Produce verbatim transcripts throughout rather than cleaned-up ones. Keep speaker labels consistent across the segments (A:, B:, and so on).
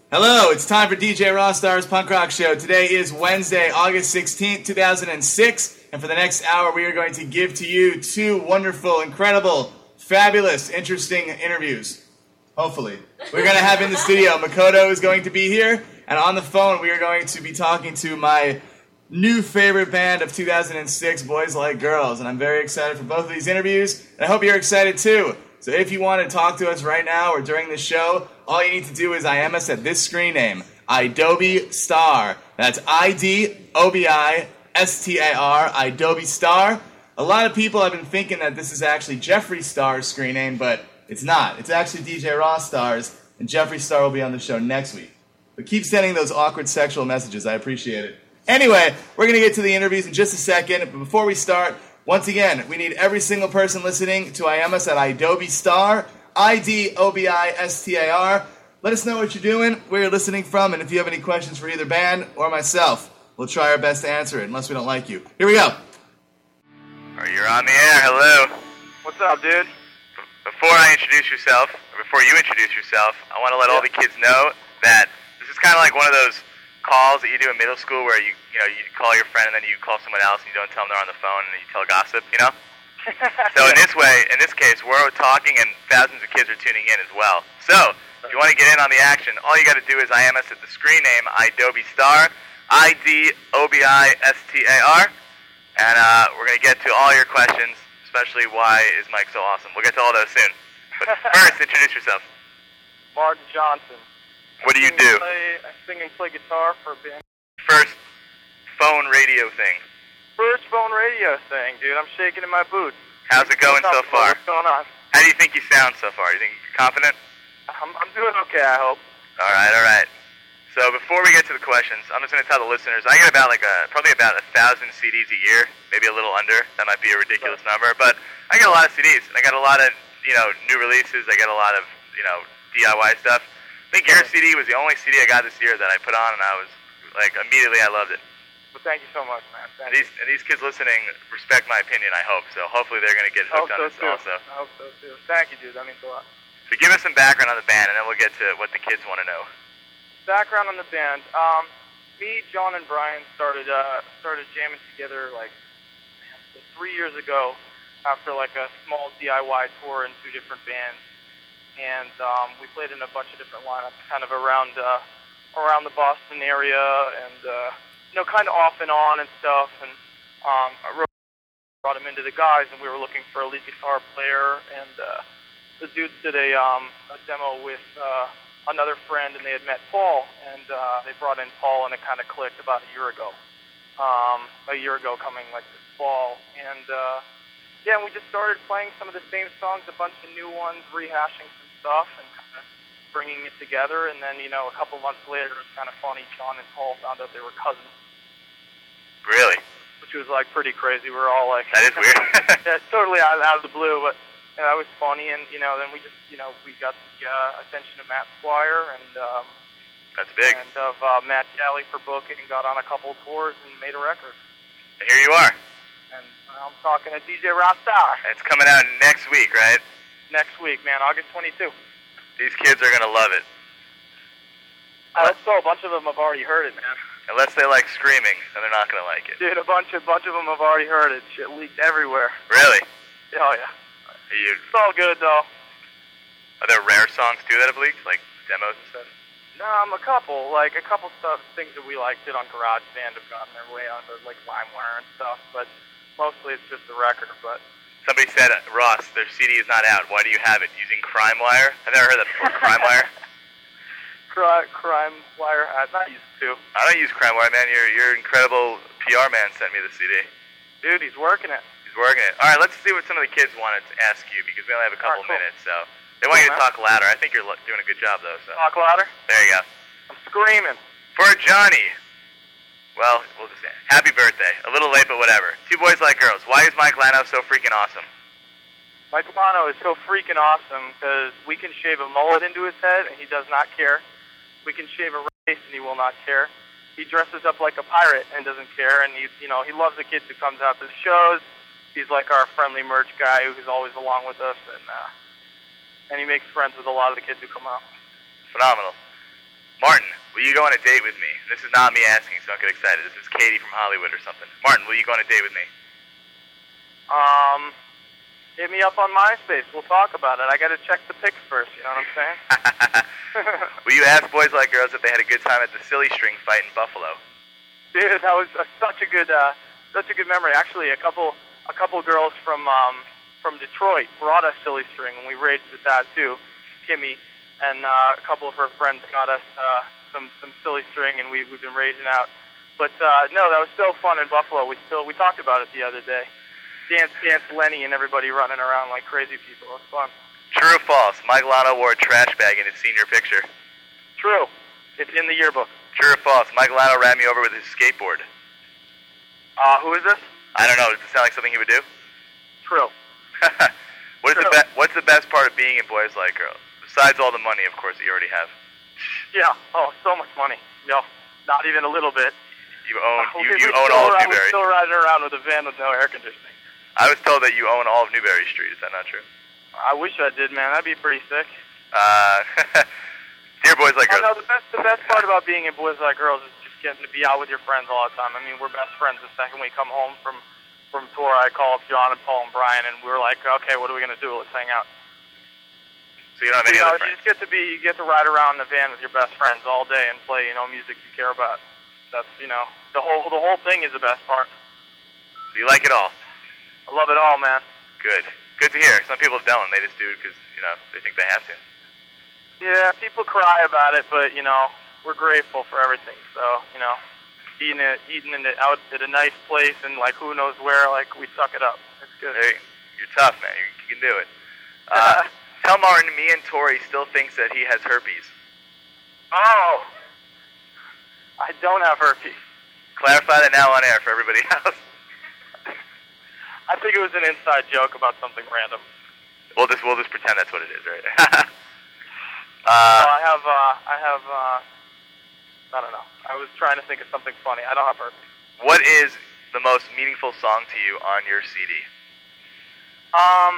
A: Hello, it's time for D J Rawstar's Punk Rock Show. Today is Wednesday, August sixteenth, two thousand six, and for the next hour we are going to give to you two wonderful, incredible, fabulous, interesting interviews. Hopefully. We're going to have in the studio, Makoto is going to be here, and on the phone we are going to be talking to my new favorite band of two thousand six, Boys Like Girls, and I'm very excited for both of these interviews, and I hope you're excited too. So if you want to talk to us right now or during the show, all you need to do is I M us at this screen name, Adobe Star. That's I D O B I S T A R, Adobe Star. A lot of people have been thinking that this is actually Jeffree Star's screen name, but it's not. It's actually D J Rawstar's, and Jeffree Star will be on the show next week. But keep sending those awkward sexual messages. I appreciate it. Anyway, we're going to get to the interviews in just a second, but before we start, once again, we need every single person listening to I M us at Adobe Star, I D O B I S T A R. Let us know what you're doing, where you're listening from, and if you have any questions for either band or myself, we'll try our best to answer it, unless we don't like you. Here we go.
B: You're on the air. Hello.
C: What's up, dude?
B: Before I introduce yourself, or before you introduce yourself, I want to let all the kids know that this is kind of like one of those calls that you do in middle school where you you know you call your friend and then you call someone else and you don't tell them they're on the phone and you tell gossip, you know? So in this way, in this case, we're talking and thousands of kids are tuning in as well. So if you want to get in on the action, all you got to do is I M us at the screen name Adobe Star, I D O B I S T A R, and uh, we're going to get to all your questions, especially why is Mike so awesome. We'll get to all those soon. But first, introduce yourself.
C: Martin Johnson.
B: What do you
C: I
B: do?
C: Play, I sing and play guitar for a band.
B: First phone radio thing.
C: First phone radio thing, dude. I'm shaking in my boots.
B: How's it going so far?
C: What's going on?
B: How do you think you sound so far? You think you're confident?
C: I'm, I'm doing okay, I hope.
B: All right, all right. So before we get to the questions, I'm just going to tell the listeners, I get about like a, probably about a thousand C Ds a year, maybe a little under. That might be a ridiculous
C: right.
B: number, but I get a lot of C Ds. And I got a lot of, you know, new releases. I get a lot of, you know, D I Y stuff. I think your C D was the only C D I got this year that I put on, and I was, like, immediately I loved it.
C: Well, thank you so much, man. Thank
B: these,
C: you.
B: And these kids listening respect my opinion, I hope. So hopefully they're going to get hooked on
C: so
B: this
C: too.
B: also.
C: I hope so, too. Thank you, dude. That means a lot.
B: So give us some background on the band, and then we'll get to what the kids want to know.
C: Background on the band. Um, me, John, and Brian started uh, started jamming together, like, man, three years ago after, like, a small D I Y tour in two different bands. And um, we played in a bunch of different lineups, kind of around uh, around the Boston area, and uh, you know, kind of off and on and stuff. And um, I wrote, brought him into the guys, and we were looking for a lead guitar player. And uh, the dudes did a um, a demo with uh, another friend, and they had met Paul, and uh, they brought in Paul, and it kind of clicked about a year ago. Um, a year ago, coming like this fall, and uh, yeah, and we just started playing some of the same songs, a bunch of new ones, rehashing some stuff and kind of bringing it together. And then, you know, a couple months later, it was kind of funny. John and Paul found out they were cousins.
B: Really?
C: Which was, like, pretty crazy. We were all like...
B: That is weird.
C: Yeah, totally out, out of the blue, but you know, that was funny. And, you know, then we just, you know, we got the uh, attention of Matt Squire and... Um,
B: That's big.
C: And of uh, Matt Galley for booking, and got on a couple of tours and made a record.
B: And here you are.
C: And I'm talking to D J Rawstar.
B: It's coming out next week, right?
C: Next week, man, August twenty-second.
B: These kids are going to love it.
C: I hope so. A bunch of them have already heard it, man.
B: Unless they like screaming, then they're not going to like it.
C: Dude, a bunch of bunch of them have already heard it. Shit leaked everywhere.
B: Really?
C: Oh, yeah.
B: Are you,
C: it's all good, though.
B: Are there rare songs, too, that have leaked? Like demos and stuff?
C: No, um, a couple. Like, a couple stuff, things that we like did on GarageBand have gotten their way onto, like, LimeWire and stuff. But mostly it's just the record, but...
B: Somebody said, Ross, their C D is not out. Why do you have it? Using CrimeWire? I've never heard that before. CrimeWire?
C: Cri- CrimeWire? I'm not used to.
B: I don't use CrimeWire, man. Your your incredible P R man sent me the C D.
C: Dude, he's working it.
B: He's working it. All right, let's see what some of the kids wanted to ask you, because we only have a couple
C: All right, cool.
B: minutes. So they want you to talk louder. I think you're doing a good job, though. So.
C: Talk louder?
B: There you go.
C: I'm screaming.
B: For Johnny. Well, we'll just say, happy birthday. A little late, but whatever. Two Boys Like Girls. Why is Mike Lano so freaking awesome?
C: Mike Lano is so freaking awesome because we can shave a mullet into his head, and he does not care. We can shave a race, and he will not care. He dresses up like a pirate and doesn't care, and he, you know, he loves the kids who comes out to the shows. He's like our friendly merch guy who's always along with us, and uh, and he makes friends with a lot of the kids who come out.
B: Phenomenal. Martin, will you go on a date with me? This is not me asking, so don't get excited. This is Katie from Hollywood or something. Martin, will you go on a date with me?
C: Um, hit me up on MySpace. We'll talk about it. I got to check the pics first. You know what I'm saying?
B: Will you ask boys like girls if they had a good time at the Silly String fight in Buffalo?
C: Dude, that was uh, such a good, uh, such a good memory. Actually, a couple, a couple girls from um, from Detroit brought us Silly String, and we raged with that too. Kimmy and uh, a couple of her friends got us uh, some some Silly String, and we we've been raging out. But uh, no, that was so fun in Buffalo. We still we talked about it the other day. Dance, dance, Lenny, and everybody running around like crazy people. It was fun.
B: True or false? Mike Lano wore a trash bag in his senior picture.
C: True. It's in the yearbook.
B: True or false? Mike Lano ran me over with his skateboard.
C: Uh, who is this?
B: I don't know. Does it sound like something he would do?
C: True.
B: what is
C: True.
B: the be- What's the best part of being in Boys Like Girls? Besides all the money, of course, that you already have.
C: Yeah. Oh, so much money. No, not even a little bit.
B: You own
C: Uh,
B: you,
C: we,
B: you
C: we
B: own
C: still
B: all of
C: around,
B: Newberry.
C: We're still riding around with a van with no air conditioning.
B: I was told that you own all of Newberry Street. Is that not true?
C: I wish I did, man. That'd be pretty sick.
B: Uh, dear Boys Like
C: Oh,
B: Girls.
C: no, the best the best part about being in Boys Like Girls is just getting to be out with your friends all the time. I mean, we're best friends. The second we come home from from tour, I call up John and Paul and Brian, and we're like, okay, what are we gonna do? Let's hang out.
B: So you don't have any
C: you know,
B: other
C: you
B: friends?
C: just get to be, you get to ride around in the van with your best friends all day and play, you know, music you care about. That's, you know, the whole the whole thing is the best part.
B: So you like it all?
C: I love it all, man.
B: Good. Good to hear. Some people don't. They just do it because, you know, they think they have to.
C: Yeah, people cry about it, but you know, we're grateful for everything. So, you know, eating it, eating in it out at a nice place and like who knows where, like we suck it up. It's good.
B: Hey, you're tough, man. You, you can do it. Uh, tell Martin, me and Tori still thinks that he has herpes.
C: Oh, I don't have herpes.
B: Clarify that now on air for everybody else.
C: I think it was an inside joke about something random.
B: We'll just we'll just pretend that's what it is, right?
C: uh,
B: uh,
C: I have, uh, I have, uh, I don't know. I was trying to think of something funny. I don't have herpes.
B: what is the most meaningful song to you on your C D?
C: Um,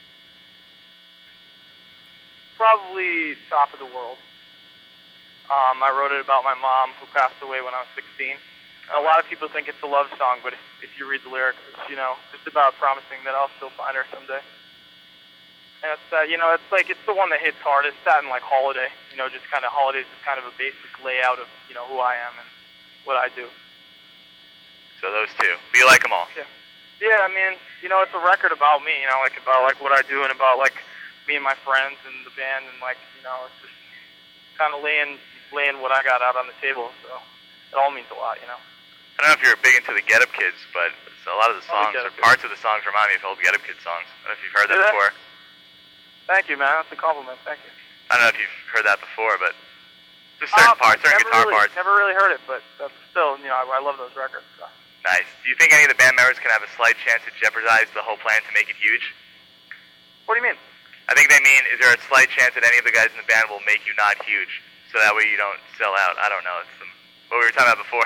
C: probably Top of the World. Um, I wrote it about my mom who passed away when I was sixteen. A lot of people think it's a love song, but if, if you read the lyrics, it's, you know, just about promising that I'll still find her someday. And it's, uh, you know, it's like, it's the one that hits hardest. That and like Holiday, you know, just kind of Holidays is kind of a basic layout of, you know, who I am and what I do.
B: So those two. But you like them all?
C: Yeah. Yeah, I mean, you know, it's a record about me, you know, like about like what I do and about like me and my friends and the band and like, you know, it's just kind of laying, laying what I got out on the table. So it all means a lot, you know.
B: I don't know if you're big into the Get Up Kids, but a lot of the songs, or parts of the songs remind me of old Get Up Kids songs. I don't know if you've heard that before.
C: Thank you, man. That's a compliment. Thank you.
B: I don't know if you've heard that before, but just certain
C: uh,
B: parts, certain guitar
C: really,
B: parts.
C: Never really heard it, but that's still, you know, I, I love those records. So.
B: Nice. Do you think any of the band members can have a slight chance to jeopardize the whole plan to make it huge?
C: What do you mean?
B: I think they mean, is there a slight chance that any of the guys in the band will make you not huge, so that way you don't sell out? I don't know. It's some, what we were talking about before.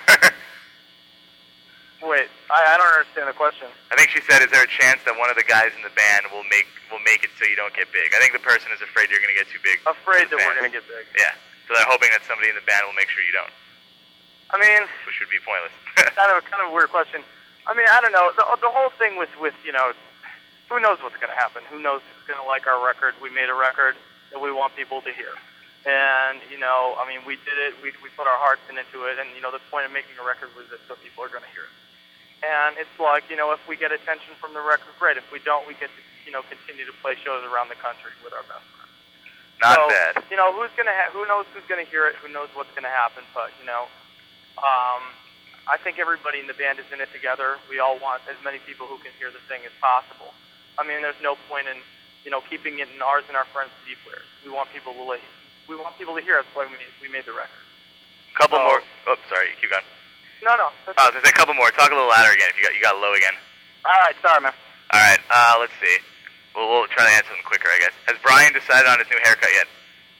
C: Wait, I, I don't understand the question.
B: I think she said, is there a chance that one of the guys in the band will make will make it so you don't get big? I think the person is afraid you're going to get too big.
C: Afraid that
B: band.
C: we're going to get big.
B: Yeah. So they're hoping that somebody in the band will make sure you don't.
C: I mean,
B: which would be pointless.
C: kind of kind of a weird question. I mean, I don't know. The, the whole thing with, with, you know, who knows what's going to happen? Who knows who's going to like our record? We made a record that we want people to hear. And, you know, I mean, we did it. We, we put our hearts into it. And, you know, the point of making a record was that so people are going to hear it. And it's like, you know, if we get attention from the record, great. If we don't, we get to, you know, continue to play shows around the country with our best friends.
B: Not
C: so,
B: bad.
C: You know, who's gonna ha- who knows who's gonna hear it? Who knows what's gonna happen? But you know, um, I think everybody in the band is in it together. We all want as many people who can hear the thing as possible. I mean, there's no point in, you know, keeping it in ours and our friends' C D players. We want people to listen. We want people to hear it. That's why we we made the record.
B: Couple
C: so,
B: more. Oh, sorry. Keep going.
C: No, no.
B: Oh, I was gonna say a couple more. Talk a little louder again. If you got you got low again.
C: All right, sorry, man.
B: All right. Uh, let's see. We'll, we'll try to answer them quicker, I guess. Has Brian decided on his new haircut yet?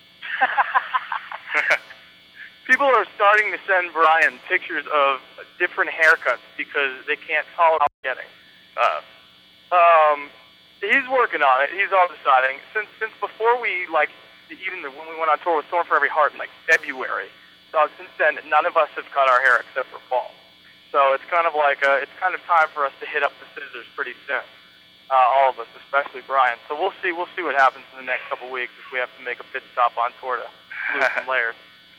C: People are starting to send Brian pictures of different haircuts because they can't tell how he's getting.
B: Uh.
C: Um, he's working on it. He's all deciding. Since since before we like, even the, when we went on tour with Thorn for Every Heart in like February. So since then, none of us have cut our hair except for fall. So it's kind of like a, it's kind of time for us to hit up the scissors pretty soon. Uh, all of us, especially Brian. So we'll see. We'll see what happens in the next couple of weeks if we have to make a pit stop on tour to lose some layers.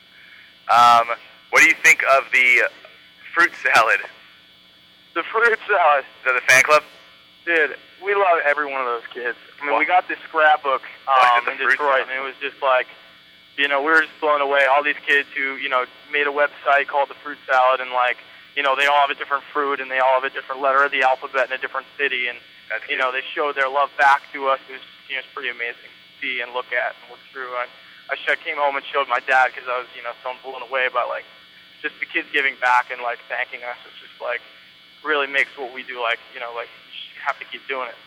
B: Um, what do you think of the fruit salad?
C: The fruit salad.
B: Is that the fan club?
C: Dude, we love every one of those kids. I mean, what? We got this scrapbook um, in Detroit, and it was just like, you know, we were just blown away. All these kids who, you know, made a website called The Fruit Salad, and like, you know, they all have a different fruit, and they all have a different letter of the alphabet in a different city, and That's you cute. know, they showed their love back to us. It was, you know, it's pretty amazing to see and look at and look through. I, I came home and showed my dad because I was, you know, so blown away by like just the kids giving back and like thanking us. It's just like really makes what we do like, you know, like you just have to keep doing it.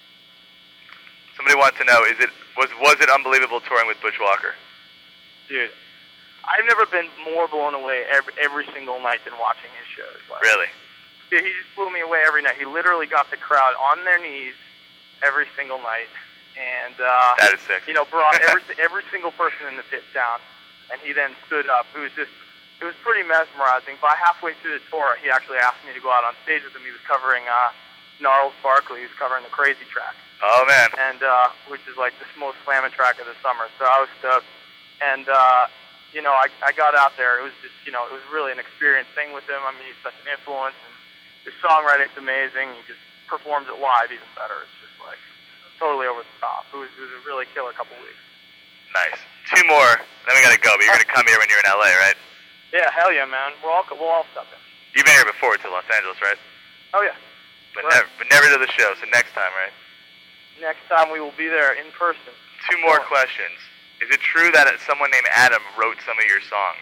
B: Somebody wants to know: Is it was was it unbelievable touring with Butch Walker?
C: Dude, I've never been more blown away every every single night than watching his shows. Like,
B: really?
C: Dude, he just blew me away every night. He literally got the crowd on their knees every single night, and uh,
B: that is sick.
C: You know, brought every every single person in the pit down, and he then stood up. It was just, it was pretty mesmerizing. By halfway through the tour, he actually asked me to go out on stage with him. He was covering uh, Gnarls Barkley. He was covering the Crazy track.
B: Oh man!
C: And uh, which is like the most slamming track of the summer. So I was stoked, and uh, you know, I I got out there. It was just, you know, it was really an experience thing with him. I mean, he's such an influence, and his songwriting's amazing. He just performs it live even better. It's just like totally over the top. It was, it was a really killer couple weeks.
B: Nice. Two more, then we gotta go. But you're gonna come here when you're in L A, right?
C: Yeah, hell yeah, man. We'll all we'll all stop in.
B: You've been here before to Los Angeles, right?
C: Oh yeah.
B: But right. never, but never to the show. So next time, right?
C: Next time we will be there in person.
B: Two more questions. Is it true that someone named Adam wrote some of your songs?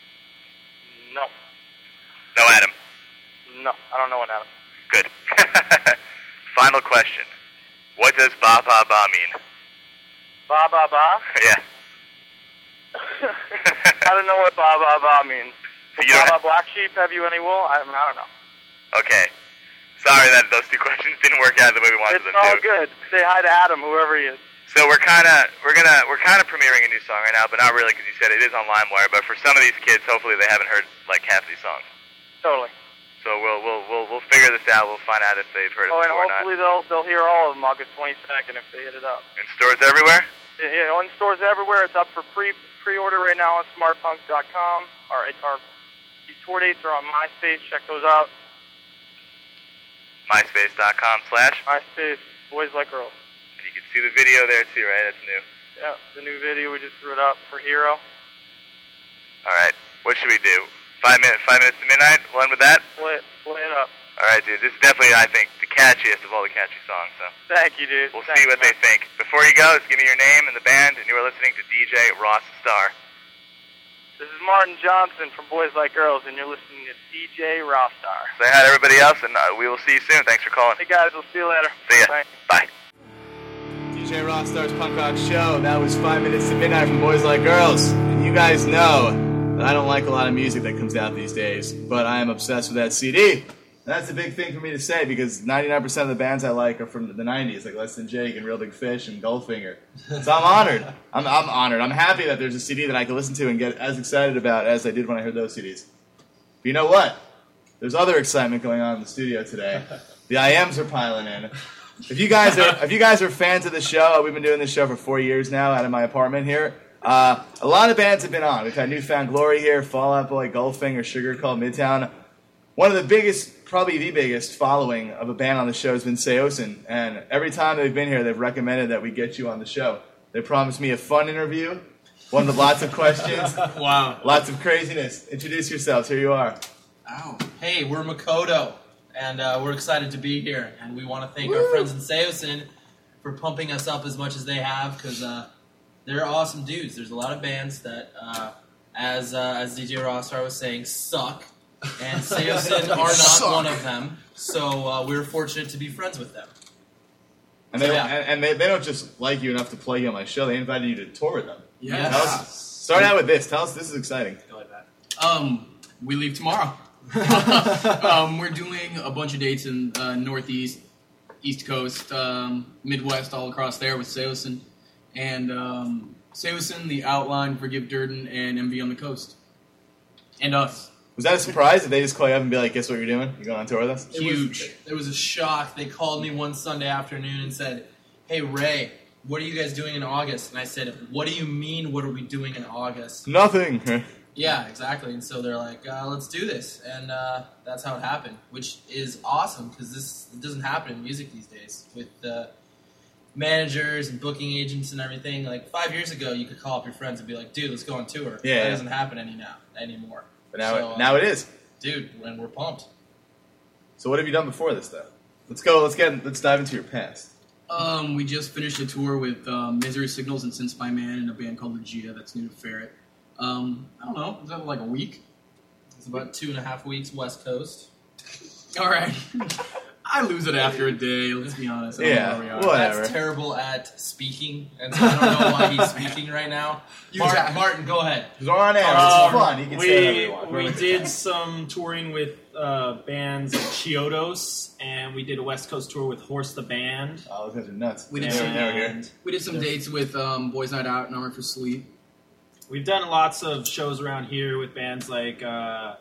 C: No.
B: No Adam?
C: No, I don't know an Adam.
B: Good. Final question. What does ba ba ba mean?
C: Ba ba ba?
B: Yeah.
C: I don't know what ba ba ba means.
B: So you
C: ba
B: don't
C: ba black sheep, have you any wool? I, I don't know.
B: Okay. Sorry that those two questions didn't work out the way we wanted
C: it's
B: them to.
C: It's all good. Say hi to Adam, whoever he is.
B: So we're kind of we're gonna we're kind of premiering a new song right now, but not really because you said it is on LimeWire. But for some of these kids, hopefully they haven't heard like half these songs.
C: Totally.
B: So we'll we'll we'll we'll figure this out. We'll find out if they've heard it
C: oh,
B: before or not.
C: Oh, and hopefully they'll they'll hear all of them August twenty-second if they hit it up.
B: In stores everywhere.
C: Yeah, you know, in stores everywhere. It's up for pre pre order right now on smart punk dot com. Our our tour dates are on MySpace. Check those out.
B: MySpace dot com slash?
C: MySpace, Boys Like Girls.
B: And you can see the video there too, right? That's new.
C: Yeah, the new video, we just threw it up for Hero.
B: Alright, what should we do? Five minutes, five minutes to midnight? We'll end with that?
C: Play it, play it up.
B: Alright, dude, this is definitely, I think, the catchiest of all the catchy songs, so.
C: Thank you, dude.
B: We'll
C: Thank
B: see what
C: you,
B: they think. Before you go, just give me your name and the band, and you are listening to D J Ross Star.
C: This is Martin Johnson from Boys Like Girls, and you're listening to D J Rostar.
B: Say hi to everybody else, and uh, we will see you soon. Thanks for calling.
C: Hey, guys. We'll see you later.
B: See ya.
C: Thanks.
B: Bye.
A: D J Rostar's Punk Rock Show. That was Five Minutes to Midnight from Boys Like Girls. And you guys know that I don't like a lot of music that comes out these days, but I am obsessed with that C D. That's a big thing for me to say because ninety-nine percent of the bands I like are from the nineties, like Less Than Jake and Real Big Fish and Goldfinger. So I'm honored. I'm, I'm honored. I'm happy that there's a C D that I can listen to and get as excited about as I did when I heard those C Ds. But you know what? There's other excitement going on in the studio today. The I Ms are piling in. If you guys are if you guys are fans of the show, we've been doing this show for four years now out of my apartment here. Uh, a lot of bands have been on. We've had Newfound Glory here, Fall Out Boy, Goldfinger, Sugar Cult, Midtown. One of the biggest, probably the biggest following of a band on the show has been Seosin, and every time they've been here, they've recommended that we get you on the show. They promised me a fun interview, one with lots of questions,
D: wow,
A: lots of craziness. Introduce yourselves. Here you are.
D: Oh, hey, we're Makoto, and uh, we're excited to be here, and we want to thank Woo! our friends in Seosin for pumping us up as much as they have, because uh, they're awesome dudes. There's a lot of bands that, uh, as uh, as D J Rosstar was saying, suck. And Seosin are not Suck. one of them, so uh, we're fortunate to be friends with them.
A: And,
D: so,
A: they,
D: yeah.
A: and, and they, they don't just like you enough to play you on my show, they invited you to tour with them.
D: Yes.
A: Tell us, start out with this. Tell us, this is exciting.
E: Um, we leave tomorrow. um, we're doing a bunch of dates in uh, Northeast, East Coast, um, Midwest, all across there with Seosin. And um, Saosin, the outline, Forgive Durden, and M V on the Coast. And us.
A: Was that a surprise? Did they just call you up and be like, guess what you're doing? You going on tour with us?
D: It
E: Huge.
D: Was, it was a shock. They called me one Sunday afternoon and said, "Hey, Ray, what are you guys doing in August?" And I said, "What do you mean, what are we doing in August?"
A: Nothing.
D: Yeah, exactly. And so they're like, uh, let's do this. And uh, that's how it happened, which is awesome because this it doesn't happen in music these days with uh, managers and booking agents and everything. Like five years ago, you could call up your friends and be like, dude, let's go on tour.
A: Yeah.
D: That doesn't happen any now anymore.
A: But now,
D: So,
A: it,
D: uh,
A: now it is.
D: Dude, and we're pumped.
A: So what have you done before this, though? Let's go. Let's get. Let's dive into your past.
E: Um, we just finished a tour with um, Misery Signals and Since by Man and a band called Legita that's new to Ferret. Um, I don't know, was that like a week?
D: It's about two and a half weeks West Coast.
E: All right. I lose it after a day, let's be honest. I don't
A: Yeah,
E: know where we are.
A: well- Whatever.
D: That's terrible at speaking, and so I don't know why he's speaking right now.
E: You
D: Martin,
E: tap-
D: Martin, go ahead.
A: Because we're on air.
F: Um,
A: It's fun. You can say whatever
F: we
A: you want.
F: we did some touring with uh, bands like Chiodos, and we did a West Coast tour with Horse the Band.
A: Oh, those guys are nuts.
E: We did
A: They were-
E: some-
A: they were here.
F: And
E: We did some dates with um, Boys Night Out and Armored for Sleep.
F: we've done lots of shows around here with bands like uh,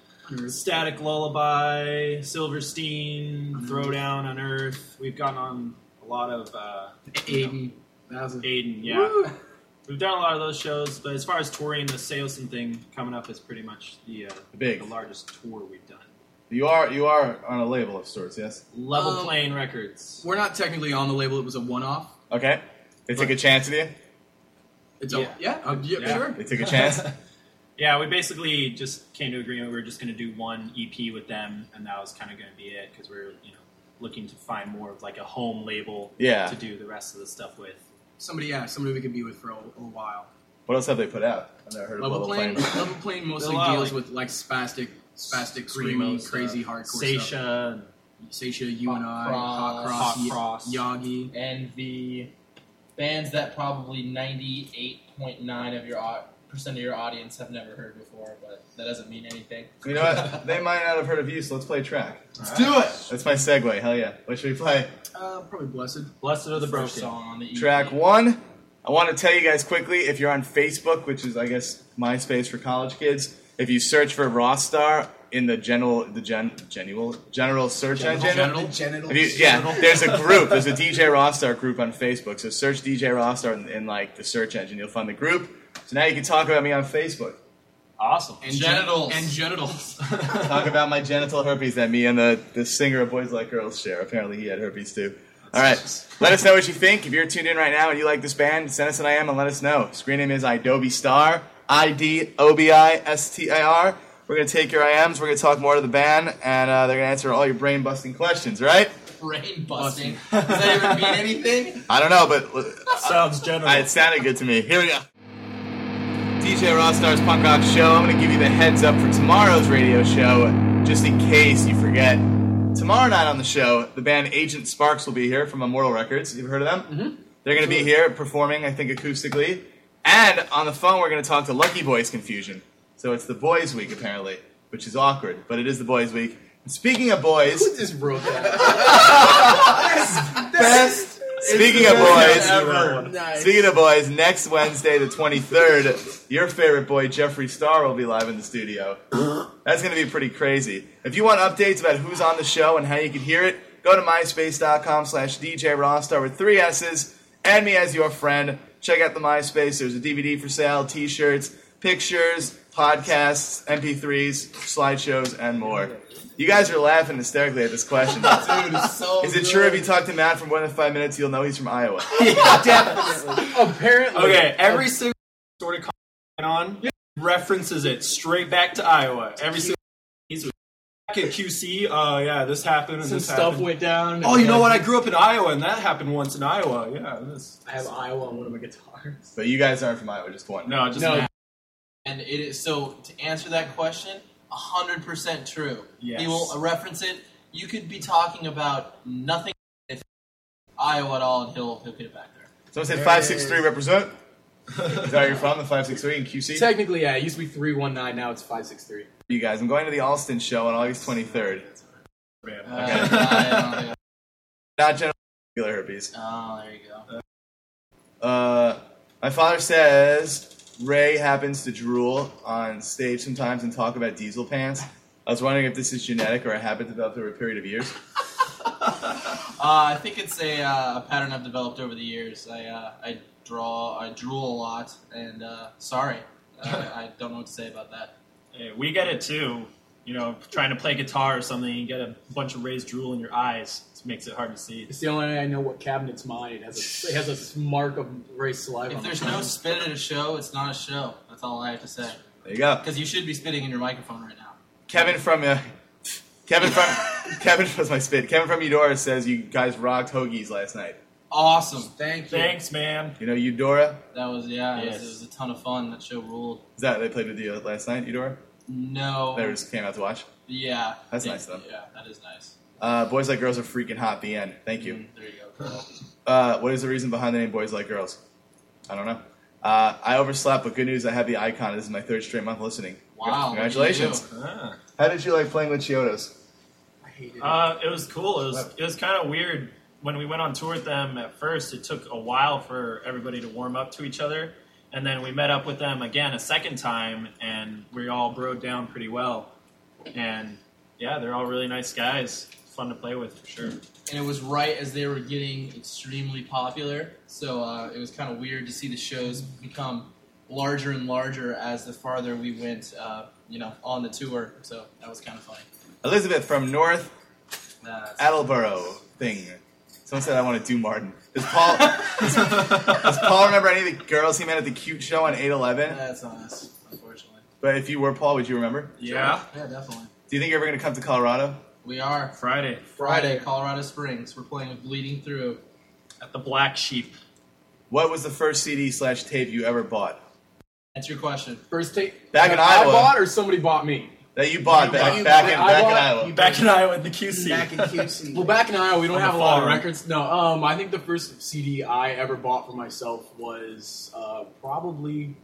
F: Static Lullaby, Silverstein, Throwdown on Earth. We've gotten on a lot of uh,
E: Aiden. That was a,
F: Aiden, yeah.
E: Woo!
F: We've done a lot of those shows, but as far as touring, the Saosin thing coming up is pretty much the, uh,
A: The big.
F: the largest tour we've done.
A: You are you are on a label of sorts, yes?
F: Level
E: Um,
F: Plane Records.
E: We're not technically on the label, it was a one-off.
A: Okay. They took a chance with you.
E: It's
F: Yeah.
E: a, yeah, uh, yeah,
F: Yeah.
E: sure.
A: They took a chance.
F: Yeah, we basically just came to agreement we were just going to do one E P with them, and that was kind of going to be it because we we're you know looking to find more of like a home label
A: Yeah.
F: to do the rest of the stuff with.
E: Somebody, yeah, somebody we could be with for a, a while.
A: What else have they put out? I've never heard of
E: Level
A: Level
E: Plane,
A: Plane.
E: Level Plane mostly
F: A lot,
E: deals
F: like-
E: with like spastic, spastic,
F: Screamo
E: creamy,
F: stuff.
E: crazy, hardcore stuff.
F: Seisha, and
E: Seisha, you and I,
D: Hot
E: Hot
D: Cross.
E: Cross,
F: Hot
E: Ye-
F: Cross.
E: Yagi.
D: And the bands that probably ninety-eight point nine of your au- percent of your audience have never heard before, but that doesn't mean anything.
A: You know what? They might not have heard of you, so let's play a track.
D: Let's do it.
A: That's my segue. Hell yeah. What should we play?
E: Uh, probably Blessed.
F: Blessed are the Broken.
D: First song on the E P.
A: Track one. I want to tell you guys quickly, if you're on Facebook, which is, I guess, MySpace for college kids, if you search for Rostar in the general, the gen, general, general search engine,
E: Genital.
A: if you, yeah, there's a group. There's a D J Rostar group on Facebook. So search D J Rostar in, in like the search engine. You'll find the group. So now you can talk about me on Facebook.
F: Awesome.
E: And
D: Genitals.
E: Gen- and genitals.
A: Talk about my genital herpes that me and the, the singer of Boys Like Girls share. Apparently he had herpes too. All right. Let us know what you think. If you're tuned in right now and you like this band, send us an I M and let us know. Screen name is Adobe Star. I D O B I S T A R. We're going to take your I Ms. We're going to talk more to the band. And uh, they're going to answer all your brain-busting questions, right?
D: Brain busting. Does that even mean anything?
A: I don't know, but
F: Sounds general.
A: uh, it sounded good to me. Here we go. D J Rostar's Punk Rock Show. I'm going to give you the heads up for tomorrow's radio show, just in case you forget. Tomorrow night on the show, the band Agent Sparks will be here from Immortal Records. You've heard of them? Mm-hmm. They're going to be here performing, I think, acoustically. And on the phone, we're going to talk to Lucky Boys Confusion. So it's the Boys Week, apparently, which is awkward, but it is the Boys Week. And speaking of boys,
E: just wrote that.
A: best. Speaking of boys,
F: Ever.
E: Nice.
A: Speaking of boys, next Wednesday, the twenty-third, your favorite boy, Jeffree Star, will be live in the studio. That's going to be pretty crazy. If you want updates about who's on the show and how you can hear it, go to myspace.com slash DJ Rostar with three S's. Add me as your friend. Check out the MySpace. There's a D V D for sale, T-shirts, pictures, podcasts, M P threes, slideshows, and more. You guys are laughing hysterically at this question.
D: Dude, it's so
A: Is it
D: good.
A: true if you talk to Matt for more than five minutes, you'll know he's from Iowa?
E: Apparently.
F: Okay, every single sort of comment on references it straight back to Iowa. Every single he's back at Q C. Oh yeah, this happened and
G: Some
F: this
G: stuff
F: happened.
G: went down.
F: Oh, you know what? I grew up in Iowa, and that happened once in Iowa. Yeah, this.
G: I have Iowa on one of my guitars.
A: But you guys aren't from Iowa, just one.
F: No, just
G: No.
F: Matt.
D: And it is so to answer that question, a hundred percent true.
F: Yes.
D: He will reference it. You could be talking about nothing if Iowa at all, and he'll he'll get it back there.
A: Someone said five six three represent. Is that where you're from, the five six three in Q C?
G: Technically, yeah, it used to be three one nine, now it's five six three.
A: You guys, I'm going to the Alston show on August twenty-third.
D: Uh, I don't think-
A: Not general herpes.
D: oh, there you go.
A: Uh, My father says Ray happens to drool on stage sometimes and talk about diesel pants. I was wondering if this is genetic or a habit developed over a period of years.
D: Uh, I think it's a, uh, a pattern I've developed over the years. I uh, I draw, I drool a lot, and uh, sorry, uh, I don't know what to say about that.
F: Hey, we get it too. You know, trying to play guitar or something, you get a bunch of raised drool in your eyes. It makes it hard to see.
E: It's the only way I know what cabinet's mine. It has a, it has a mark of raised saliva.
D: If
E: on
D: there's
E: it.
D: no spit at a show, it's not a show. That's all I have to say.
A: There you go.
D: Because you should be spitting in your microphone right now.
A: Kevin from uh, Kevin from Kevin was my spit. Kevin from Eudora says you guys rocked hoagies last night.
D: Awesome.
E: Thank you.
F: Thanks, man.
A: You know Eudora?
D: That was, yeah, it,
F: Yes.
D: was, it was a ton of fun. That show ruled.
A: Is that they played with you last night, Eudora?
D: No.
A: They just came out to watch.
D: Yeah.
A: That's
D: They-
A: nice, though.
D: Yeah, that is nice.
A: Uh, Boys Like Girls are freaking hot. The end. Thank you.
D: Mm, there you go. Cool.
A: Uh, what is the reason behind the name Boys Like Girls? I don't know. Uh, I overslept, but good news, I have the icon. This is my third straight month listening.
D: Wow.
A: Congratulations.
F: Ah.
A: How did you like playing with Chiodos?
E: I hated it.
F: Uh, it was cool. It was it was kind of weird when we went on tour with them. At first, it took a while for everybody to warm up to each other, and then we met up with them again a second time, and we all broed down pretty well. And yeah, they're all really nice guys. Fun to play with for sure.
D: And it was right as they were getting extremely popular, so uh, it was kind of weird to see the shows become larger and larger as the farther we went, uh, you know, on the tour. So that was kind of funny.
A: Elizabeth from North
D: That's-
A: Attleboro thing. Someone said I want to do Martin. Does Paul does, does Paul remember any of the girls he met at the cute show on eight eleven?
D: That's on us, unfortunately.
A: But if you were Paul, would you remember?
F: Yeah.
D: Yeah, definitely.
A: Do you think you're ever going to come to Colorado?
D: We are.
F: Friday
D: Friday, Colorado Springs. We're playing with Bleeding Through.
F: at the Black Sheep.
A: What was the first C D slash tape you ever bought?
D: That's your question.
E: First tape
A: Back in
E: that I
A: Iowa.
E: bought or somebody bought me.
A: That you bought
E: You
A: back,
E: bought-
A: back,
E: you-
A: in,
E: I
A: back in
E: bought-
A: Iowa.
E: you-
F: Back in Iowa in the Q C.
H: Back in Q C.
E: Well, back in Iowa, we don't
F: On
E: have a
F: the
E: lot of
F: farm.
E: records. No, um, I think the first C D I ever bought for myself was uh, probably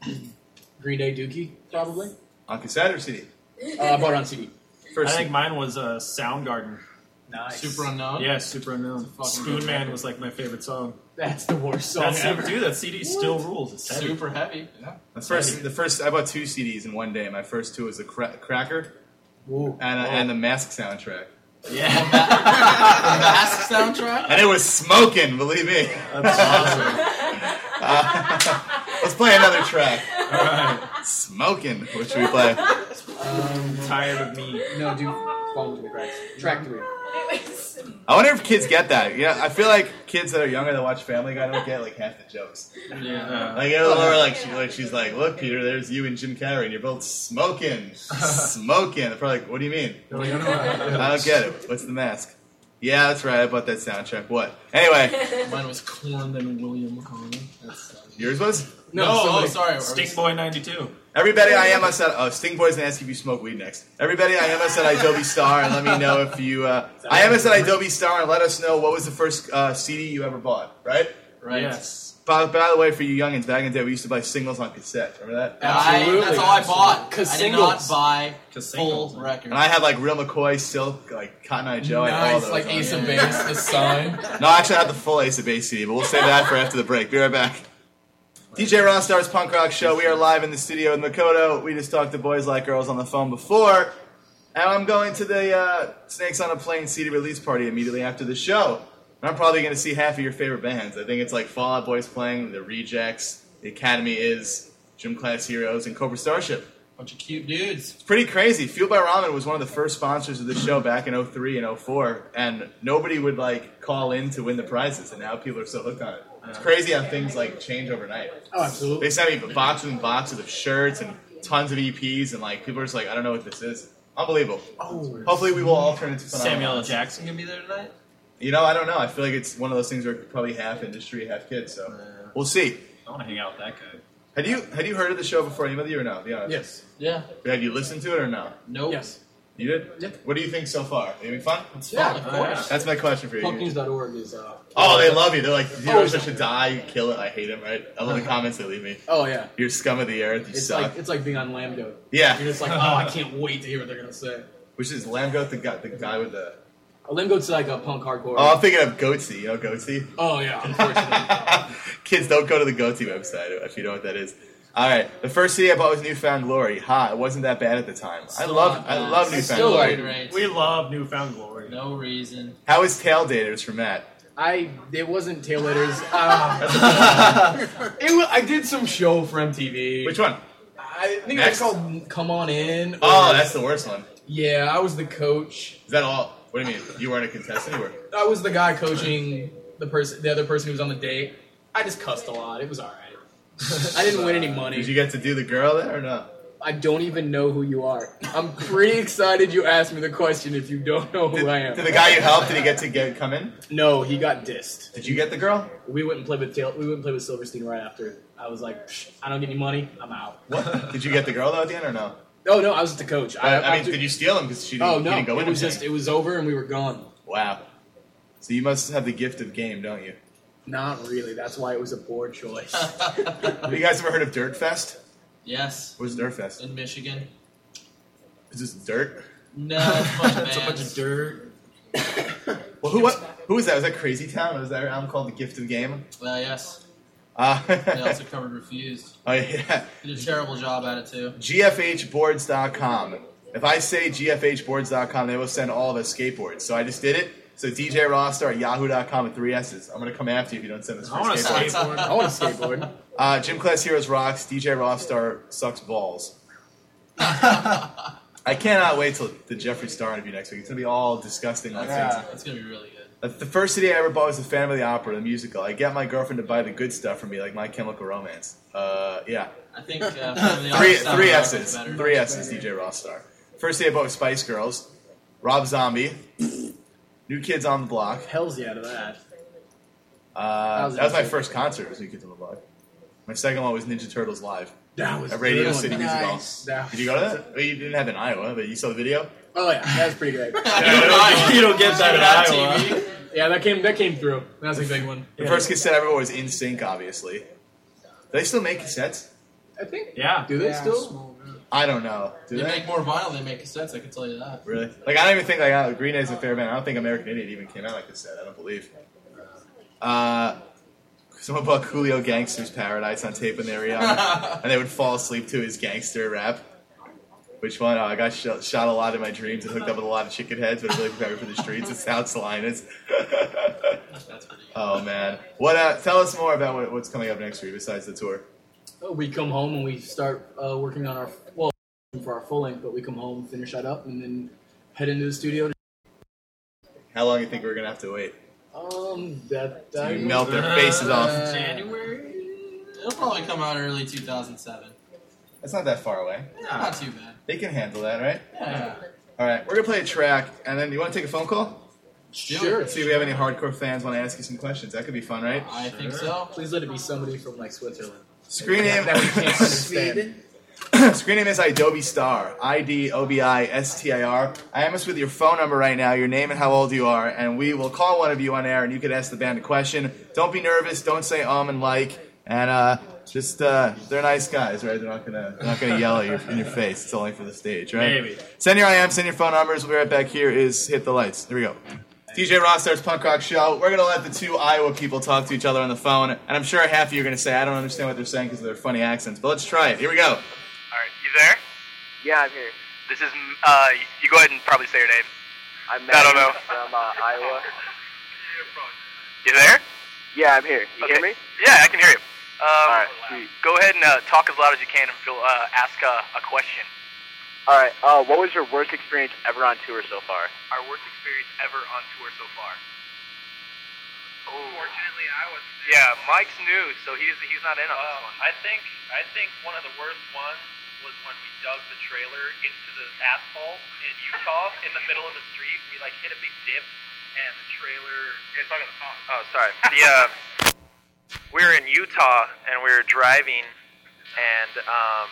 E: Green Day Dookie, probably.
A: On cassette or C D?
E: Uh, I bought it on C D.
F: I
A: First
F: think mine was uh, Soundgarden.
E: Nice.
D: Super Unknown?
F: Yeah, Super Unknown.
D: fucking
F: Spoon
D: good
F: Man
D: record.
F: was like my favorite song.
E: That's the worst song
F: That's
E: ever.
F: dude, that C D still rules. It's heavy.
D: Super heavy. Yeah.
A: The first, the first, I bought two C Ds in one day. My first two was the cra- Cracker
E: Ooh.
A: and, uh,
E: Oh.
A: and the Mask soundtrack.
F: Yeah,
D: The Mask soundtrack?
A: And it was smoking, believe me.
F: that's awesome.
A: Uh, let's play another track.
F: All right,
A: Smoking. What should we play?
E: Um,
F: tired of me.
E: no, do follow to the tracks. Track three.
A: I wonder if kids get that. Yeah, I feel like kids that are younger that watch Family Guy don't get like half the jokes.
F: Yeah.
A: Like, you know, Laura, like, she, like she's like, look, Peter, there's you and Jim Carrey, and you're both smoking, smoking. They're probably like, what do you mean? I don't get it. What's the mask? Yeah, that's right. I bought that soundtrack. What? Anyway,
D: Mine was Korn, then William McConnell. That's, uh,
A: yours was?
D: no,
E: No,
D: oh,
E: somebody-
D: sorry.
F: Stink Boy ninety-two.
A: Everybody, I am us at oh, Sting Boys and ask if you smoke weed next. Everybody, I am us at Adobe Star and let me know if you. Uh, I am us at Adobe Star and let us know what was the first uh, C D you ever bought. Right?
D: Right.
F: Yes.
A: By, by the way, for you youngins, back in the day, we used to buy singles on cassette. Remember that?
D: I,
E: Absolutely.
D: that's all I bought.
E: Cause
D: I did not
E: singles.
D: buy
F: Cause
D: full
F: singles.
D: records.
A: And I had like Real McCoy, Silk, like Cotton Eye Joe. I had all
E: Nice,
A: those
E: like
A: on
E: Ace
A: it.
E: of Base, The Sun.
A: No, actually, I had the full Ace of Base C D, but we'll save that for after the break. Be right back. D J Ron Star's Punk Rock Show. We are live in the studio in Makoto. We just talked to Boys Like Girls on the phone before. And I'm going to the uh, Snakes on a Plane C D release party immediately after the show. And I'm probably going to see half of your favorite bands. I think it's like Fall Out Boys playing, The Rejects, The Academy Is, Gym Class Heroes, and Cobra Starship.
D: Bunch of cute dudes.
A: It's pretty crazy. Fueled by Ramen was one of the first sponsors of the show back in oh three and oh four, and nobody would like call in to win the prizes, and now people are so hooked on it. It's crazy how things like change overnight.
E: Oh, absolutely.
A: They sent me boxes and boxes of shirts and tons of E Ps, and like people are just like, I don't know what this is. Unbelievable.
E: Oh,
A: Hopefully, we will all turn into
F: Samuel L.
A: phenomenons.
F: Jackson gonna be there tonight.
A: You know, I don't know. I feel like it's one of those things where probably half industry, half kids. So we'll see.
F: I want to hang out with that guy.
A: Had you had you heard of the show before? Anybody of you or no? Be honest.
E: yes.
D: Yeah.
A: Had you listened to it or no?
D: Nope.
E: Yes.
A: You did.
E: Yeah.
A: What do you think so far? You having fun?
D: It's
E: Yeah,
D: fun.
E: of
D: Oh,
E: course.
A: That's my question for you.
E: Punkings dot org is. Uh,
A: Oh, they love you. They're like, you
E: Oh,
A: know, should die, you kill it. I hate him, right? I love the comments they leave me.
E: oh, yeah.
A: You're scum of the earth. You
E: It's
A: suck.
E: like it's like being on Lambgoat.
A: yeah.
E: You're just like, oh, I can't wait to hear what they're gonna say.
A: Which is Lamgoat, the guy, the guy with the
E: Let me go to like a punk hardcore.
A: Oh, I'm thinking of Goatsy. You know Goatsy?
E: Oh yeah, unfortunately.
A: Kids, don't go to the Goatsy website if you know what that is. All right, the first C D I bought was Newfound Glory. Ha! It wasn't that bad at the time. I
D: Still
A: love,
D: not
A: I
D: bad.
A: love
D: It's
A: Newfound
E: still
A: Glory.
E: like-
D: Great.
F: We love Newfound Glory.
D: No reason.
A: How is Tail Daters for Matt?
E: I it wasn't tail letters. Uh, it was, I did some show for M T V.
A: Which one?
E: I think
A: Next?
E: it was called Come On In.
A: Oh,
E: or-
A: that's the worst one.
E: yeah. I was the coach.
A: Is that all? What do you mean? You weren't a contestant? You were.
E: I was the guy coaching the person, the other person who was on the date. I just cussed a lot. It was all right. I didn't win any money.
A: Did you get to do the girl there or no?
E: I don't even know who you are. I'm pretty excited you asked me the question if you don't know who
A: Did,
E: I am.
A: did the guy you helped, did he get to get come in?
E: No, he got dissed.
A: Did you get the girl?
E: We went and played with Tail. We went and played with Silverstein right after. I was like, Psh, I don't get any money. I'm out.
A: What? Did you get the girl though at the end or no?
E: Oh no, I was the coach.
A: I, I mean,
E: after-
A: did you steal him because she didn't,
E: Oh
A: he
E: no,
A: didn't go in?
E: it was
A: or
E: just
A: something?
E: it was over and we were gone.
A: Wow. So you must have the gift of game, don't you?
E: Not really. That's why it was a poor choice.
A: Have you guys ever heard of Dirt Fest?
D: Yes.
A: What's Dirt Fest?
D: In Michigan.
A: Is this dirt?
D: No, it's a bunch of
E: It's a bunch
D: bands.
E: of dirt.
A: Well, who? What? Who was that? Was that Crazy Town? Was that an album called The Gift of Game?
D: Uh, yes.
A: Uh,
D: They also covered Refused.
A: oh yeah.
D: Did a terrible job at it too.
A: G F H boards dot com. If I say G F H boards dot com, they will send all of us skateboards. So I just did it. So D J Rostar at yahoo dot com with three S's. I'm going to come after you if you don't send us
F: I want a
A: skateboards.
F: skateboard.
E: I want a skateboard.
A: Uh, Gym Class Heroes rocks. D J Rostar sucks balls. I cannot wait till the Jeffree Star interview next week. It's going to be all disgusting. Like
D: That's, that's gonna be really good.
A: Uh, The first C D I ever bought was the Phantom of the Opera, the musical. I get my girlfriend to buy the good stuff for me, like My Chemical Romance. Uh, yeah.
D: I think uh, Family
A: Three,
D: Opera
A: three
D: sounds
A: S's.
D: better.
A: Three S's, D J Rostar. First C D I bought was Spice Girls. Rob Zombie. New Kids on the Block.
E: Hell's yeah to that.
A: Uh,
E: was
A: that was my
E: awesome.
A: first concert, was New Kids on the Block. My second one was Ninja Turtles Live
E: That was
A: at
E: a
A: Radio
E: good one.
A: City Music Hall.
E: That
A: Did you go to that? Well, you didn't have it in Iowa, but you saw the video?
E: Oh yeah, that was pretty great.
F: You don't get that in Iowa.
D: T V.
E: Yeah, that came that came through. That was a big one.
A: The first cassette I ever bought was In Sync, obviously. Do they still make cassettes?
E: I think.
F: Yeah.
E: Do they
H: Yeah,
E: still?
H: small, yeah.
A: I don't know. Do
D: They
A: they?
D: make more vinyl than they make cassettes, I can tell you that.
A: Really? Like, I don't even think, like, uh, Green Day's a fair band. I don't think American Idiot even came out like cassette. I don't believe. Uh, someone bought Coolio Gangster's Paradise on tape when they were young, and they would fall asleep to his gangster rap. Which one? Oh, I got sh- shot a lot in my dreams and hooked up with a lot of chicken heads, but it really prepared me for the streets. It's South Salinas.
D: That's pretty good.
A: Oh, man. What? Uh, tell us more about what, what's coming up next week besides the tour.
E: Oh, we come home and we start uh, working on our well for our full length, but we come home, finish that up, and then head into the studio.
A: How long do you think we're going to have to wait?
E: Um, that, that
A: You melt their faces off.
E: Uh,
D: January? It'll probably come out early two thousand seven.
A: That's not that far away.
D: Not too bad.
A: They can handle that, right?
D: Yeah.
A: All right, we're going to play a track, and then you want to take a phone call?
E: Sure.
A: See if we have any hardcore fans want to ask you some questions. That could be fun, right?
D: I think so.
E: Please let it be somebody from like Switzerland.
A: Screen name.
E: That we can't understand.
A: Screen name is Idobi Star. I D O B I S T I R. I am us with your phone number right now, your name and how old you are, and we will call one of you on air, and you can ask the band a question. Don't be nervous. Don't say um and like, and uh, just uh, they're nice guys, right? They're not gonna they're not gonna yell at you in your face. It's only for the stage, right?
F: Maybe.
A: Send your I M, send your phone numbers. We'll be right back. Here is Hit the Lights. Here we go. D J Rostar's Punk Rock Show. We're going to let the two Iowa people talk to each other on the phone. And I'm sure half of you are going to say, I don't understand what they're saying because of their funny accents. But let's try it. Here we go.
B: All right, you there?
C: Yeah, I'm here.
B: This is, uh, you go ahead and probably say your name.
C: I'm
B: I don't know.
C: from uh, Iowa.
B: You there?
C: Yeah, I'm here. You
B: Okay.
C: hear me?
B: Yeah, I can hear you. Um,
C: All right, sweet.
B: Go ahead and uh, talk as loud as you can and feel, uh, ask uh, a question.
C: All right. Uh, what was your worst experience ever on tour so far?
B: Our worst experience ever on tour so far. Oh. Fortunately, I was. Yeah, Mike's new, so he's he's not in on this one.
I: I think I think one of the worst ones was when we dug the trailer into the asphalt in Utah in the middle of the street. We like hit a big dip, and the trailer.
B: It's talking the phone. Oh, sorry. The, uh, we were in Utah and we were driving, and um,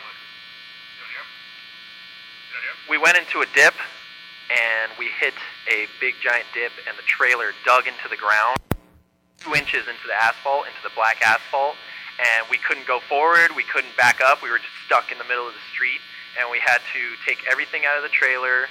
B: we went into a dip, and we hit a big giant dip, and the trailer dug into the ground, two inches into the asphalt, into the black asphalt, and we couldn't go forward, we couldn't back up, we were just stuck in the middle of the street, and we had to take everything out of the trailer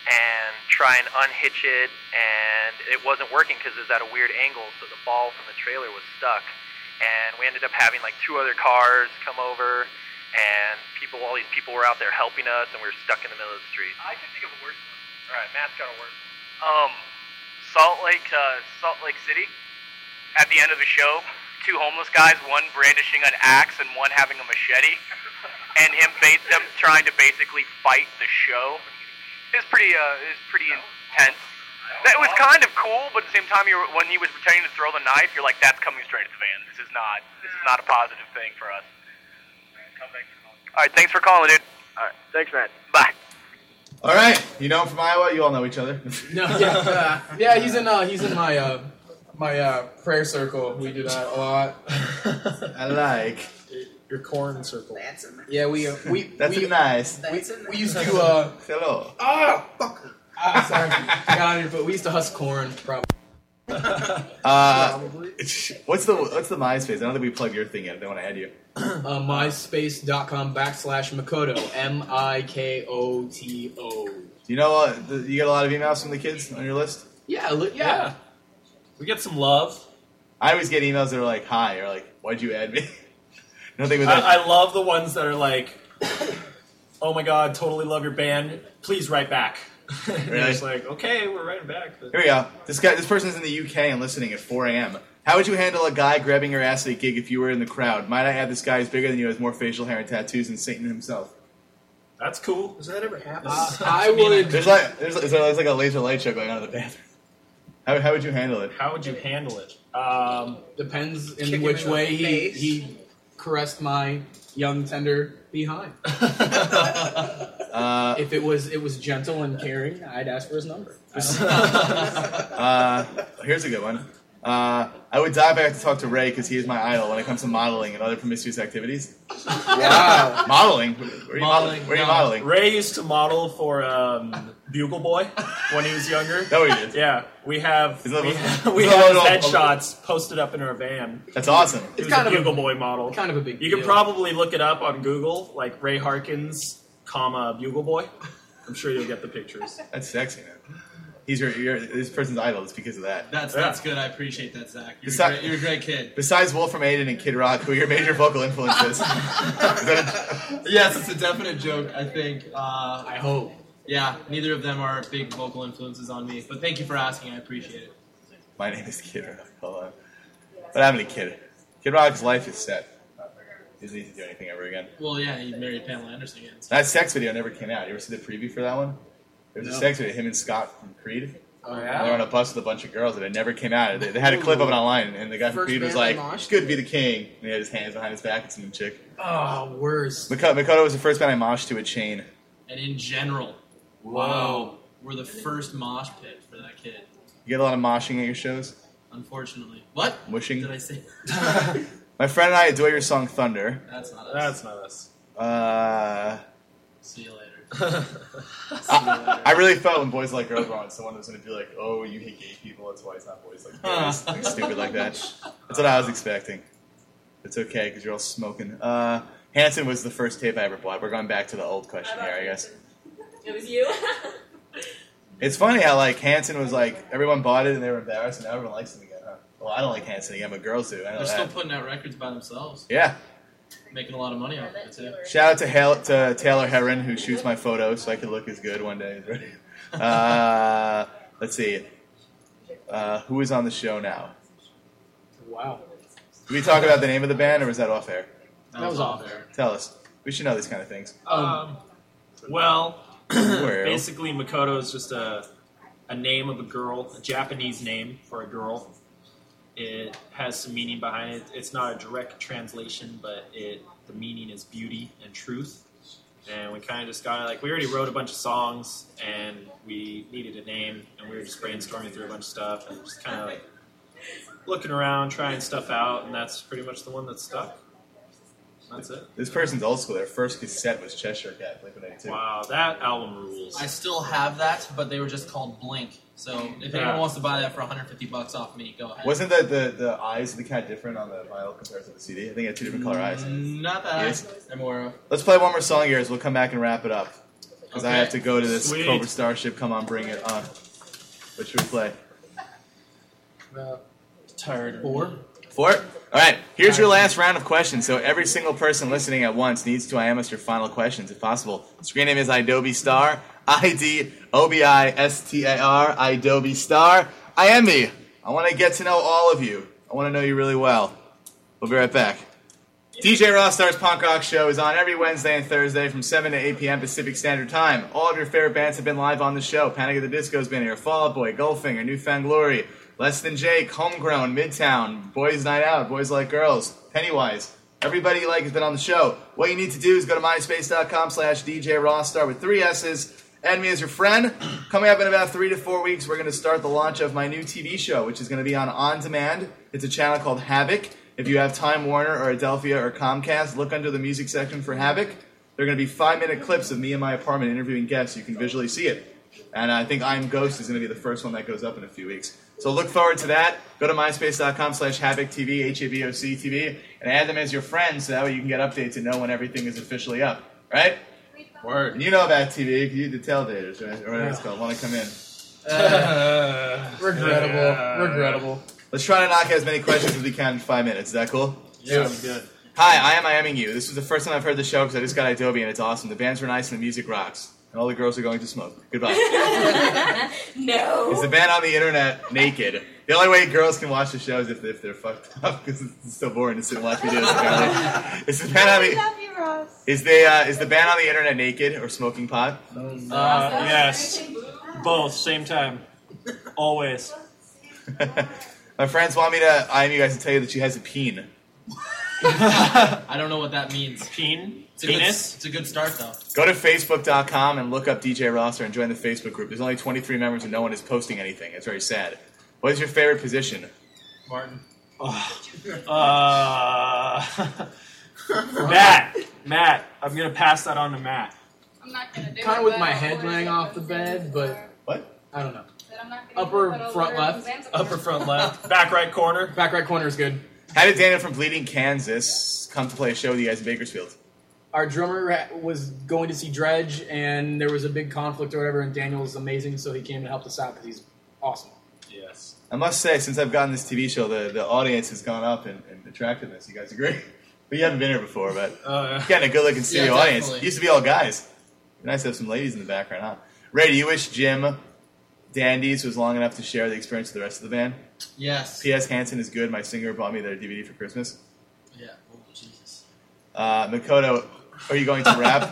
I: and try and unhitch it, and it wasn't working because it was at a weird angle, so the ball from the trailer was stuck. And we ended up having like two other cars come over, and people, all these people were out there helping us, and we were stuck in the middle of the street.
C: I can think of a worse one.
I: All right, Matt's got a worse
C: Um, Salt Lake, uh, Salt Lake City. At the end of the show, two homeless guys, one brandishing an axe and one having a machete, and him, ba- them trying to basically fight the show. It was pretty, uh, it was pretty intense. It was kind of cool, but at the same time, you were, when he was pretending to throw the knife, you're like, "That's coming straight at the fan. This is not, this is not a positive thing for us." All right, thanks for calling, dude. All right, thanks, man. Bye.
A: All right, you know him from Iowa. You all know each other.
G: No, yeah, uh, yeah. He's in uh, he's in my uh, my uh, prayer circle. We do that a lot.
A: I like.
F: Your corn circle.
H: That's a
G: Yeah, we uh, we
A: That's
G: we,
A: nice.
G: we,
H: That's a
G: we used to uh
A: Hello.
G: ah fuck ah sorry got on here, but we used to husk corn probably.
A: Uh, what's the what's the MySpace? I don't think we plugged your thing yet. They want to add you.
G: Uh, myspace.com backslash Makoto M I K O T O.
A: Do you know uh, the, you get a lot of emails from the kids on your list?
G: Yeah, li- yeah.
F: Yeah. We get some love.
A: I always get emails that are like, "Hi," or like, "Why'd you add me?" Nothing with that.
F: I, I love the ones that are like, "Oh my god, totally love your band. Please write back." And
A: Really?
F: you're just like, okay, we're writing back. But
A: Here we go. This guy, this person's in the U K and listening at four a.m. How would you handle a guy grabbing your ass at a gig if you were in the crowd? Might I add this guy is bigger than you, has more facial hair and tattoos than Satan himself?
F: That's cool.
H: Does that ever happen?
G: Uh, I would.
A: There's like there's, there's, there's like a laser light show going on in the bathroom. How, how would you handle it?
F: How would you handle it? Um,
G: Depends
H: Kick
G: in
H: him
G: which
H: in the
G: way he,
H: face.
G: he caressed my young tender behind.
A: Uh,
G: If it was it was gentle and caring, I'd ask for his number.
A: uh, here's a good one. Uh, I would dive back to talk to Ray because he is my idol when it comes to modeling and other promiscuous activities.
G: Wow.
A: Modeling? Where are you modeling?
D: Modeling,
A: Where are you
D: no.
A: modeling?
F: Ray used to model for um, Bugle Boy when he was younger.
A: No, he did.
F: Yeah, we have
A: Is that-
F: we
A: is
F: have, we
A: that
F: have
A: a
F: his
A: little-
F: headshots posted up in our van.
A: That's awesome.
F: He
G: It's
F: was
G: kind
F: a
G: of a-
F: Bugle Boy model.
G: Kind of a big
F: You
G: deal.
F: could probably look it up on Google, like Ray Harkins, comma Bugle Boy. I'm sure you'll get the pictures.
A: That's sexy, man. He's your, your this person's idol. It's because of that.
D: That's
F: Yeah.
D: that's good. I appreciate that, Zach. You're, a
A: Besi-
D: great, you're a great kid.
A: Besides Wolfram Aiden and Kid Rock, who are your major vocal influences? Is that a-
D: Yes, it's a definite joke. I think. Uh,
G: I hope.
D: yeah, neither of them are big vocal influences on me. But thank you for asking. I appreciate it.
A: My name is Kid Rock. Hold on. What happened to Kid? Kid Rock's life is set. He doesn't need to do anything ever again.
D: Well, yeah, he married Pamela Anderson again. So.
A: That sex video never came out. You ever see the preview for that one? There was a
G: No.
A: sex video, him and Scott from Creed.
G: Oh,
A: They were on a bus with a bunch of girls, and it never came out. They, they had a clip of it online, and the guy from
H: First
A: Creed was
H: band I
A: like,
H: moshed
A: "It's good to be the king." And he had his hands behind his back and some chick.
G: Oh, worse.
A: Miko- Mikoto was the first band I moshed to a chain.
D: And in general, wow, we're the first mosh pit for that kid.
A: You get a lot of moshing at your shows?
D: Unfortunately, what
A: Wishing?
D: did I say?
A: My friend and I adore your song Thunder.
D: That's not us.
F: That's not us.
A: Uh,
D: See you later.
A: I, I really felt when Boys Like Girls were on, someone was going to be like, "Oh, you hate gay people, that's why it's not Boys Like Girls." Like, stupid like that. That's what I was expecting. It's okay, because you're all smoking. Uh, Hanson was the first tape I ever bought. We're going back to the old question here, I guess.
J: It was you.
A: It's funny how, like, Hanson was like, everyone bought it and they were embarrassed, and now everyone likes him again, huh? Well, I don't like Hanson again, but girls do. I know
D: They're still
A: that.
D: putting out records by themselves,
A: Yeah.
D: making a lot of money off of it too.
A: Shout out to, Hale, to Taylor Heron, who shoots my photos so I can look as good one day. Uh, let's see. Uh, who is on the show now?
G: Wow.
A: Did we talk about the name of the band, or was that off air?
G: That was off air.
A: Tell us. We should know these kind of things.
F: Um, well,
A: Well.
F: basically, Makoto is just a a name of a girl, a Japanese name for a girl. It has some meaning behind it. It's not a direct translation, but it the meaning is beauty and truth. And we kind of just got like we already wrote a bunch of songs, and we needed a name, and we were just brainstorming through a bunch of stuff, and just kind of like looking around, trying stuff out, and that's pretty much the one that stuck. That's it.
A: This person's old school. Their first cassette was Cheshire Cat, Blink one eighty-two.
F: Wow, that album rules.
D: I still have that, but they were just called Blink. So if
F: Yeah.
D: anyone wants to buy that for one hundred fifty bucks off me, go ahead.
A: Wasn't the, the, the eyes of the cat different on the vinyl compared to the C D? I think it had two different color eyes.
D: Mm, Not that
A: Yes.
D: I'm aware of.
A: Let's play one more song here as we'll come back and wrap it up. because I
D: Okay.
A: have to go to this
F: Sweet.
A: Cobra Starship. Come on, bring it on. What should we play?
G: Uh,
F: Tired.
G: four.
A: Four? All right, here's your last round of questions. So every single person listening at once needs to I am us your final questions if possible. Screen name is Idobi Star. I D O B I S T A R. Idobi Star. I am me. I want to get to know all of you. I want to know you really well. We'll be right back. D J Rostar's Punk Rock Show is on every Wednesday and Thursday from seven to eight p.m. Pacific Standard Time. All of your favorite bands have been live on the show. Panic at the Disco's been here. Fall Out Boy, Goldfinger, Newfound Glory, Less Than Jake, Homegrown, Midtown, Boys Night Out, Boys Like Girls, Pennywise. Everybody you like has been on the show. What you need to do is go to myspace.com slash DJ Rostar with three S's. Add me as your friend. Coming up in about three to four weeks, we're going to start the launch of my new T V show, which is going to be on On Demand. It's a channel called Havoc. If you have Time Warner or Adelphia or Comcast, look under the music section for Havoc. They're going to be five-minute clips of me in my apartment interviewing guests. You can visually see it. And I think I'm Ghost is going to be the first one that goes up in a few weeks. So look forward to that. Go to myspace.com slash Havoc TV, H A V O C T V, and add them as your friends so that way you can get updates and know when everything is officially up. Right?
D: Word.
A: And you know about T V, you the Teledators, right? Or whatever it's called. Want to come in.
G: Uh, regrettable.
F: Yeah.
G: Regrettable.
A: Let's try to knock out as many questions as we can in five minutes. Is that cool?
F: Sounds good.
A: Hi, I am Miaming you. This was the first time I've heard the show because I just got Adobe and it's awesome. The bands were nice and the music rocks. And all the girls are going to smoke. Goodbye.
H: No.
A: Is the band on the internet naked? The only way girls can watch the show is if, if they're fucked up because it's so boring to sit and watch me do this. Apparently. Is the band on
H: We
A: the
H: love you, Ross.
A: is the uh, is the band on the internet naked or smoking pot?
F: Uh, yes. Both, same time. Always.
A: My friends want me to I am you guys to tell you that she has a peen.
D: I don't know what that means.
F: Peen?
D: It's a, good,
F: Penis?
D: it's a good start, though.
A: Go to facebook dot com and look up D J Rostar and join the Facebook group. There's only twenty-three members and no one is posting anything. It's very sad. What is your favorite position?
D: Martin.
F: Uh, Matt. Matt. I'm going to pass that on to Matt.
H: I'm not gonna do
G: Kind
H: it,
G: of with
H: but
G: my
H: I'll
G: head
H: order
G: laying
H: it
G: off the
H: for
G: bed, but
A: What?
G: I don't know.
H: But I'm not gonna
G: Upper
H: do it, but I'll
G: front
H: order it
G: left.
H: from Sam's
F: Upper
H: account.
F: front left. Back right corner.
G: Back right corner is good.
A: How did Daniel from Bleeding Kansas come to play a show with you guys in Bakersfield?
G: Our drummer ha- was going to see Dredge, and there was a big conflict or whatever, and Daniel's amazing, so he came and helped us out because he's awesome.
F: Yes.
A: I must say, since I've gotten this T V show, the, the audience has gone up in, in attractiveness. You guys agree? But you haven't been here before, but
F: Uh,
A: you're getting a good-looking studio
D: Yeah,
A: audience.
D: definitely.
A: Used to be all guys. Nice to have some ladies in the background, huh? Ray, do you wish Jim Dandies was long enough to share the experience with the rest of the band?
D: Yes.
A: P S. Hansen is good. My singer bought me their D V D for Christmas.
D: Yeah. Oh, Jesus.
A: Uh, Makoto, are you going to rap?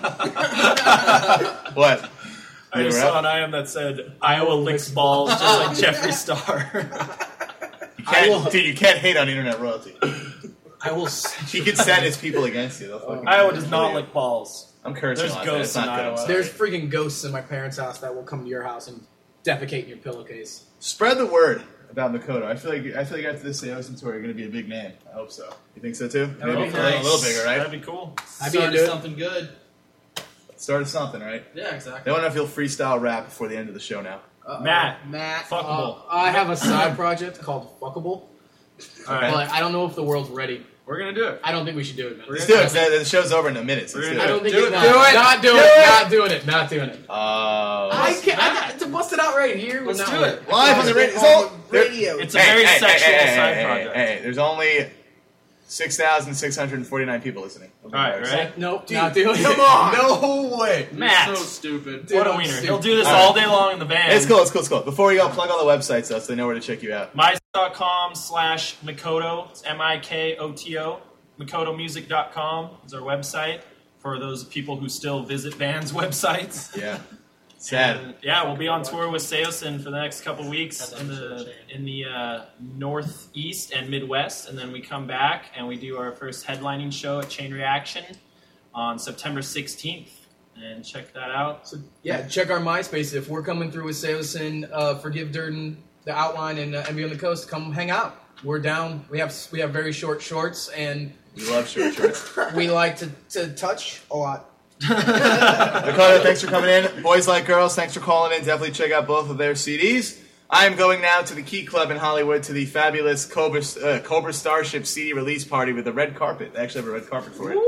A: What?
F: I
A: You
F: just
A: rap?
F: saw an I M that said, Iowa licks balls just like Jeffree Star.
A: You
G: I
A: can't,
G: will-
A: dude, you can't hate on internet royalty.
G: I will. s-
A: He could set his people against you. They'll fucking-
F: Iowa does not lick balls.
A: I'm cursing
F: There's
A: a lot. today.
F: ghosts
A: It's not
F: in
A: good. I'm
F: Iowa.
A: sorry.
G: There's freaking ghosts in my parents' house that will come to your house and defecate in your pillowcase.
A: Spread the word about Makoto. I feel like I feel like after this Seosin tour, you're going to be a big name. I hope so. You think so too?
D: That would
A: Maybe
D: be
A: a
D: nice.
A: little bigger, right?
F: That'd be cool.
G: I'd be
D: Started
G: into it.
D: something good.
A: Started something, right?
D: Yeah, exactly.
A: They want to feel freestyle rap before the end of the show now.
F: Matt.
G: Matt.
F: Fuckable.
G: Uh, I have a side project called Fuckable.
F: All right.
G: But I don't know if the world's ready.
F: We're going to do it.
G: I don't think we should do it, man.
A: Let's do it. The the show's over in a minute. So
F: We're
A: let's
F: gonna
A: do
G: I
A: it.
G: don't think
F: Do
G: it's
F: it.
G: not,
F: Do it.
G: not doing
A: Do
G: it.
A: it.
G: Not doing it. Not doing it.
A: Uh,
G: I can't. I got to bust it out right here.
F: Let's
G: Not
F: do
G: with-
F: it.
A: live on the radio. It's all-
J: radio.
F: It's a very sexual side
A: hey,
F: project.
A: Hey, hey, there's only six thousand six hundred forty-nine people listening.
F: All right, right?
G: Nope. Not doing it.
J: Come on.
A: No way.
F: Matt.
D: So stupid.
F: What a
G: I'm
F: wiener.
G: stupid.
F: He'll do this
A: All
F: all
A: right.
F: day long in the van.
A: It's cool. It's cool. It's cool. Before we go, plug all the websites though, so they know where to check you out.
F: myspace.com slash Mikoto. It's M I K O T O. Mikoto music dot com is our website for those people who still visit bands' websites.
A: Yeah. Sad.
F: And, yeah, we'll be on tour with Seosin for the next couple weeks in the in the uh, northeast and Midwest, and then we come back and we do our first headlining show at Chain Reaction on September sixteenth. And check that out.
G: So, yeah, check our MySpace. If we're coming through with Seosin, uh, Forgive Durden, The Outline, and uh, Envy on the Coast, come hang out. We're down. We have we have very short shorts, and
A: We love short shorts.
G: we like to, to touch a lot.
A: Dakota, thanks for coming in. Boys Like Girls, thanks for calling in. Definitely check out both of their C Ds. I am going now to the Key Club in Hollywood to the fabulous Cobra, uh, Cobra Starship C D release party with a red carpet. They actually have a red carpet for it.
F: Ooh.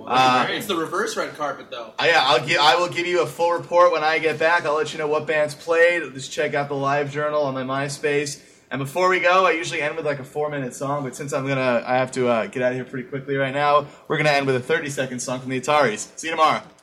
A: Uh,
D: it's the reverse red carpet, though.
A: Uh, yeah, I'll give. I will give you a full report when I get back. I'll let you know what bands played. Just check out the live journal on my MySpace. And before we go, I usually end with like a four-minute song, but since I'm gonna, I have to uh, get out of here pretty quickly right now. We're gonna end with a thirty-second song from the Ataris. See you tomorrow.